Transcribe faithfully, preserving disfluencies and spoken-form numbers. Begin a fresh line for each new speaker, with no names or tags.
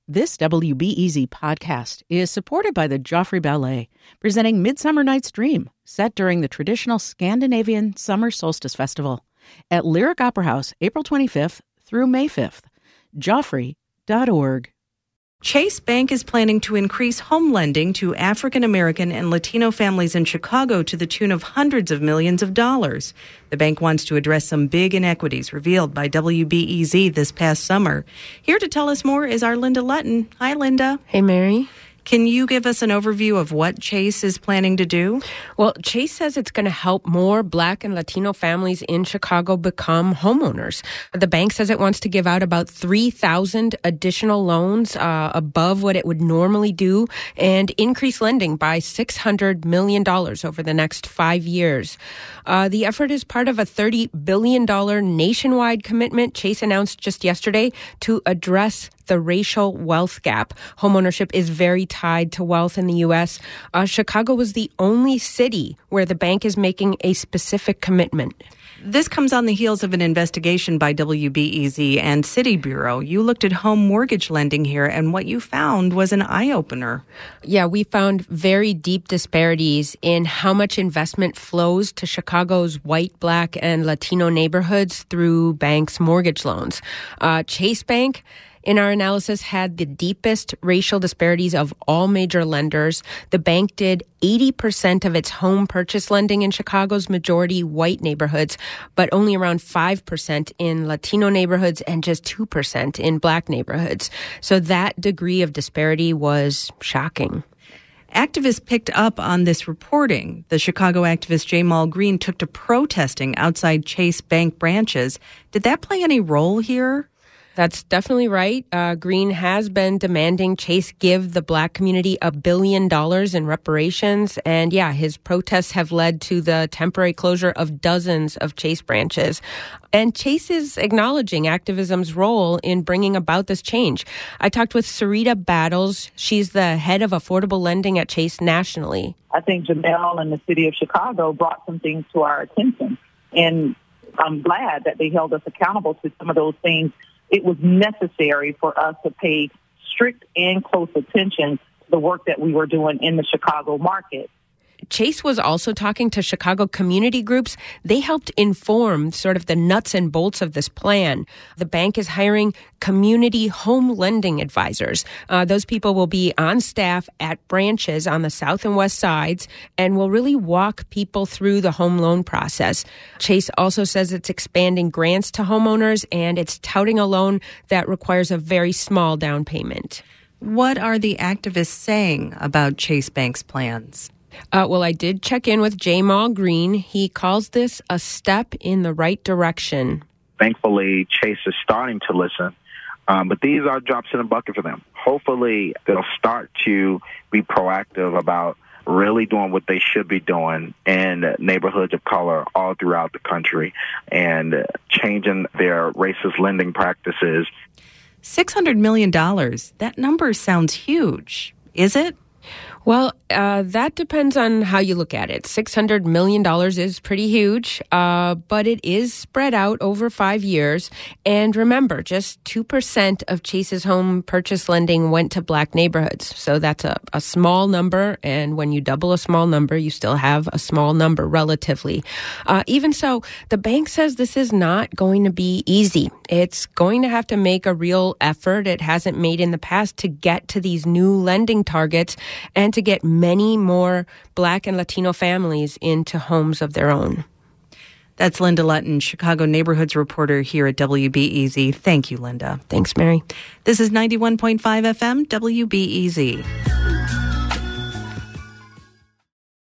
This W B E Z podcast is supported by the Joffrey Ballet, presenting Midsummer Night's Dream, set during the traditional Scandinavian Summer Solstice Festival at Lyric Opera House, April twenty-fifth through May fifth. Joffrey dot org.
Chase Bank is planning to increase home lending to African American and Latino families in Chicago to the tune of hundreds of millions of dollars. The bank wants to address some big inequities revealed by W B E Z this past summer. Here to tell us more is our Linda Lutton. Hi, Linda.
Hey, Mary.
Can you give us an overview of what Chase is planning to do?
Well, Chase says it's going to help more Black and Latino families in Chicago become homeowners. The bank says it wants to give out about three thousand additional loans uh, above what it would normally do and increase lending by six hundred million dollars over the next five years. Uh, the effort is part of a thirty billion dollars nationwide commitment Chase announced just yesterday to address the racial wealth gap. Homeownership is very tied to wealth in the U S. Uh, Chicago was the only city where the bank is making a specific commitment.
This comes on the heels of an investigation by W B E Z and City Bureau. You looked at home mortgage lending here, and what you found was an eye-opener.
Yeah, we found very deep disparities in how much investment flows to Chicago's white, Black, and Latino neighborhoods through banks' mortgage loans. Uh, Chase Bank, in our analysis, had the deepest racial disparities of all major lenders. The bank did eighty percent of its home purchase lending in Chicago's majority white neighborhoods, but only around five percent in Latino neighborhoods and just two percent in Black neighborhoods. So that degree of disparity was shocking.
Activists picked up on this reporting. The Chicago activist Jamal Green took to protesting outside Chase Bank branches. Did that play any role here?
That's definitely right. Uh, Green has been demanding Chase give the Black community a billion dollars in reparations. And yeah, his protests have led to the temporary closure of dozens of Chase branches. And Chase is acknowledging activism's role in bringing about this change. I talked with Sarita Battles. She's the head of affordable lending at Chase nationally.
I think Jamal and the city of Chicago brought some things to our attention. And I'm glad that they held us accountable to some of those things. It was necessary for us to pay strict and close attention to the work that we were doing in the Chicago market.
Chase was also talking to Chicago community groups. They helped inform sort of the nuts and bolts of this plan. The bank is hiring community home lending advisors. Uh, those people will be on staff at branches on the south and west sides and will really walk people through the home loan process. Chase also says it's expanding grants to homeowners and it's touting a loan that requires a very small down payment.
What are the activists saying about Chase Bank's plans?
Uh, well, I did check in with Jamal Green. He calls this a step in the right direction.
Thankfully, Chase is starting to listen, um, but these are drops in the bucket for them. Hopefully, they'll start to be proactive about really doing what they should be doing in neighborhoods of color all throughout the country and changing their racist lending practices.
six hundred million dollars, that number sounds huge. Is it?
Well, uh, that depends on how you look at it. six hundred million dollars is pretty huge, uh, but it is spread out over five years. And remember, just two percent of Chase's home purchase lending went to Black neighborhoods. So that's a, a small number. And when you double a small number, you still have a small number relatively. Uh, even so, the bank says this is not going to be easy. It's going to have to make a real effort it hasn't made in the past to get to these new lending targets and to get many more Black and Latino families into homes of their own.
That's Linda Lutton, Chicago neighborhoods reporter here at W B E Z. Thank you, Linda.
Thanks, Mary.
This is ninety-one point five F M, W B E Z.